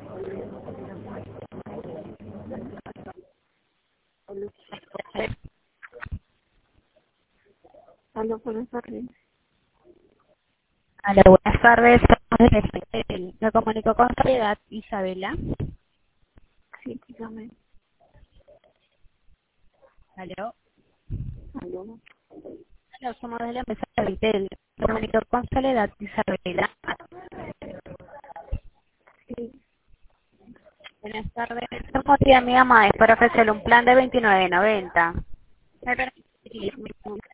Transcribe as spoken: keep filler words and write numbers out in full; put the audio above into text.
Aló, buenas tardes. Hola, buenas tardes. Me comunico con Soledad Isabela. Sí, dígame. Aló. Aló. Hola, somos de la empresa Vitel. Me comunico con Soledad Isabela. Sí, Buenas tardes. El motivo de mi llamada es para ofrecerle un plan de veintinueve noventa. ¿Me permite?